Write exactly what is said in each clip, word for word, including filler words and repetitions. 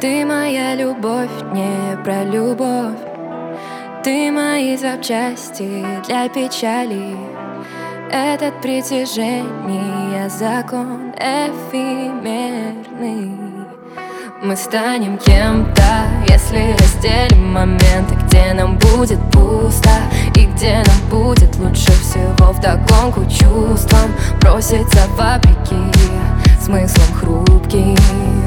Ты моя любовь, не про любовь. Ты мои запчасти для печали. Этот притяжение закон эфемерный. Мы станем кем-то, если разделим моменты, где нам будет пусто и где нам будет лучше всего. Вдогонку чувствам броситься вопреки смыслом хрупким.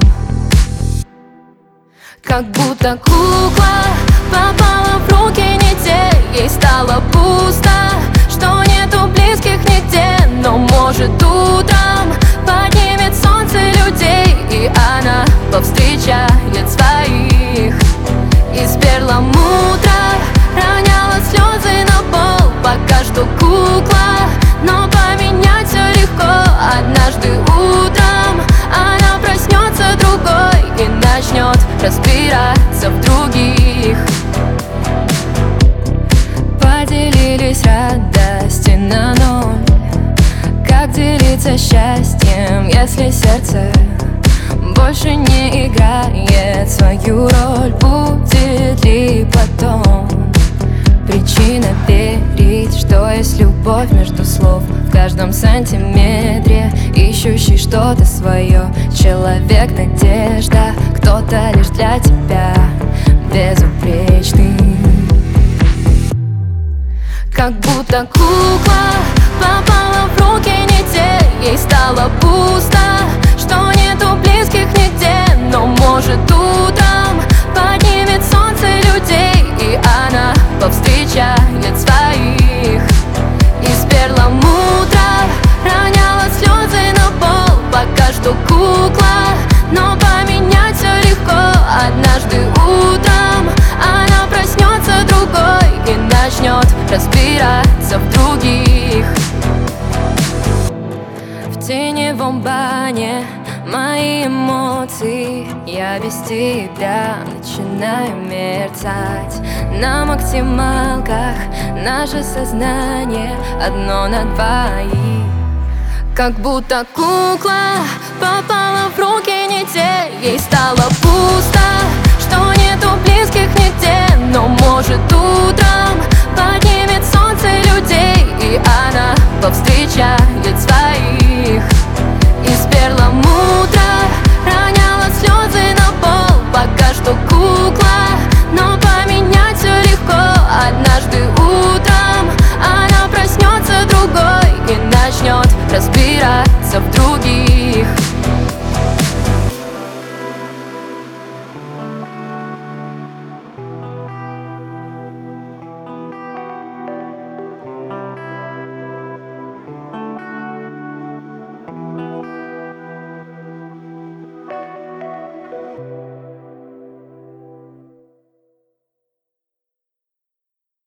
Как будто кукла попала в руки не те, ей стало пусто, что нету близких нигде. Но может утром поднимет солнце людей, и она повстречает своих. Из перламутра роняла слезы на пол, пока что кукла, но поменять все легко. Однажды утром она проснется другой и начнет разбираться в других. Поделились радости на ноль. Как делиться счастьем, если сердце больше не играет свою роль? Будет ли потом причина верить, что есть любовь между слов? В каждом сантиметре ищущий что-то свое. Человек, надежда, кто-то лишь для тебя безупречный. Как будто кукла попала в руки не те, ей стало пусто, что нету близких нигде. Но может утром поднимет солнце людей, и она повстречает своих. Из перламутра роняла слезы на пол, пока что кукла, но поменять все легко. Однажды утром она проснется другой и начнет разбираться в других. В теневом бане мои эмоции, я без тебя начинаю мерцать. На максималках наше сознание одно на двоих. Как будто кукла попала в руки не те, ей стало пусто, что нету близких нигде. Но может утром поднимет солнце людей, и она повстречает своих. Из перламутра роняла слезы на пол, пока что кукла, но поменять все легко. Однажды утром она проснется другой и начнет разбираться в других.